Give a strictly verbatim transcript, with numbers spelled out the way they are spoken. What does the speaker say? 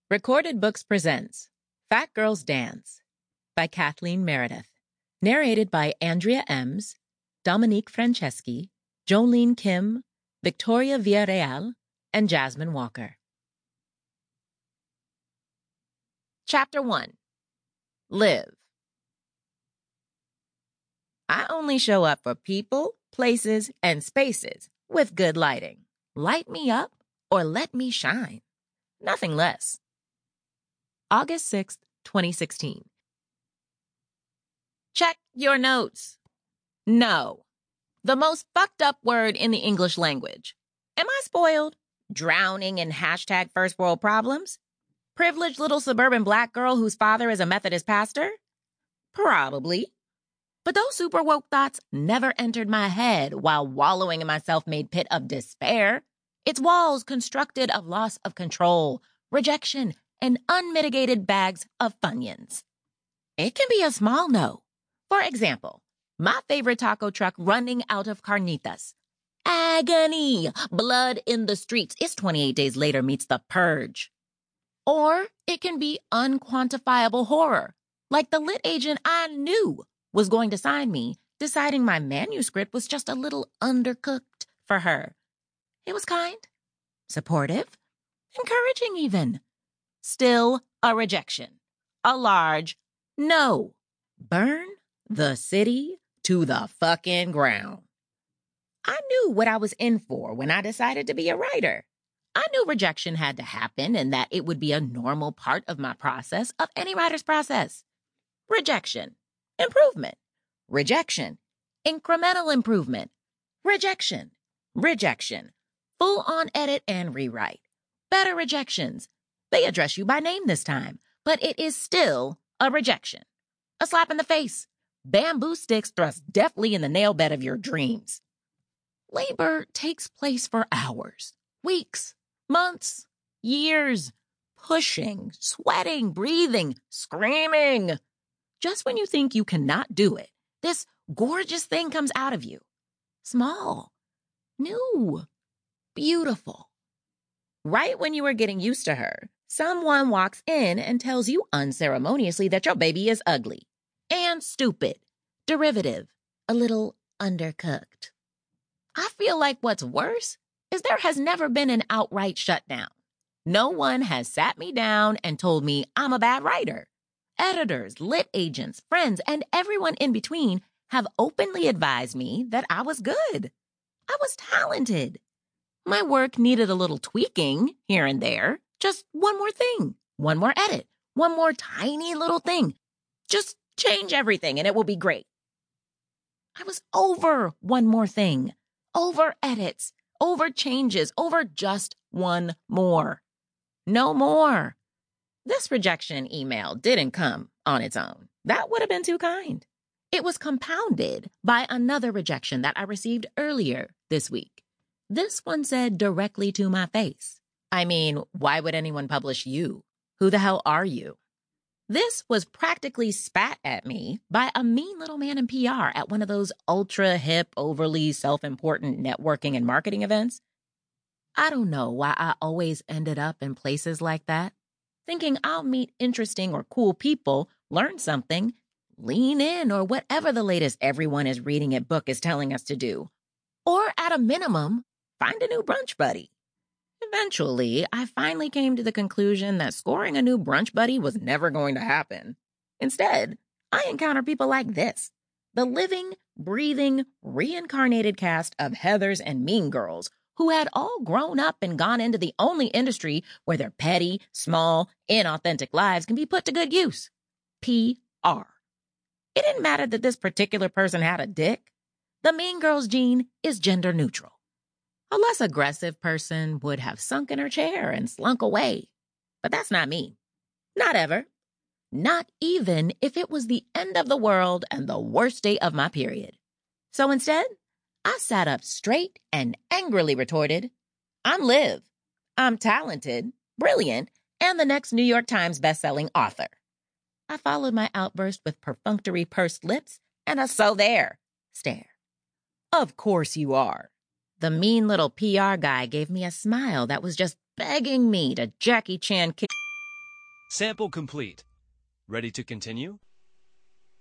Recorded Books presents Fat Girls Dance by Kathleen Meredith. Narrated by Andrea Ems, Dominique Franceschi, Jolene Kim, Victoria Villarreal, and Jasmine Walker. Chapter one. Live. I only show up for people, places, and spaces with good lighting. Light me up or let me shine. Nothing less. August sixth, twenty sixteen. Check your notes. No. The most fucked up word in the English language. Am I spoiled? Drowning in hashtag first world problems? Privileged little suburban black girl whose father is a Methodist pastor? Probably. But those super woke thoughts never entered my head while wallowing in my self-made pit of despair. Its walls constructed of loss of control, rejection, and unmitigated bags of Funyuns. It can be a small no. For example, my favorite taco truck running out of carnitas. Agony! Blood in the streets. It's twenty-eight days later meets the purge. Or it can be unquantifiable horror, like the lit agent I knew was going to sign me, deciding my manuscript was just a little undercooked for her. It was kind, supportive, encouraging even. Still a rejection. A large no. Burn the city to the fucking ground. I knew what I was in for when I decided to be a writer. I knew rejection had to happen and that it would be a normal part of my process, of any writer's process. Rejection. Improvement. Rejection. Incremental improvement. Rejection. Rejection. Full-on edit and rewrite. Better rejections. They address you by name this time, but it is still a rejection. A slap in the face. Bamboo sticks thrust deftly in the nail bed of your dreams. Labor takes place for hours, weeks, months, years. Pushing, sweating, breathing, screaming. Just when you think you cannot do it, this gorgeous thing comes out of you. Small, new, beautiful. Right when you are getting used to her, someone walks in and tells you unceremoniously that your baby is ugly and stupid, derivative, a little undercooked. I feel like what's worse is there has never been an outright shutdown. No one has sat me down and told me I'm a bad writer. Editors, lit agents, friends, and everyone in between have openly advised me that I was good. I was talented. My work needed a little tweaking here and there. Just one more thing, one more edit, one more tiny little thing. Just change everything and it will be great. I was over one more thing, over edits, over changes, over just one more. No more. This rejection email didn't come on its own. That would have been too kind. It was compounded by another rejection that I received earlier this week. This one said directly to my face. I mean, why would anyone publish you? Who the hell are you? This was practically spat at me by a mean little man in P R at one of those ultra-hip, overly self-important networking and marketing events. I don't know why I always ended up in places like that, thinking I'll meet interesting or cool people, learn something, lean in, or whatever the latest everyone is reading it book is telling us to do. Or at a minimum, find a new brunch buddy. Eventually, I finally came to the conclusion that scoring a new brunch buddy was never going to happen. Instead, I encounter people like this, the living, breathing, reincarnated cast of Heathers and Mean Girls who had all grown up and gone into the only industry where their petty, small, inauthentic lives can be put to good use. P R. It didn't matter that this particular person had a dick. The Mean Girls gene is gender neutral. A less aggressive person would have sunk in her chair and slunk away. But that's not me. Not ever. Not even if it was the end of the world and the worst day of my period. So instead, I sat up straight and angrily retorted, I'm Liv. I'm talented, brilliant, and the next New York Times bestselling author. I followed my outburst with perfunctory pursed lips and a so there stare. Of course you are. The mean little P R guy gave me a smile that was just begging me to Jackie Chan kick. Sample complete. Ready to continue?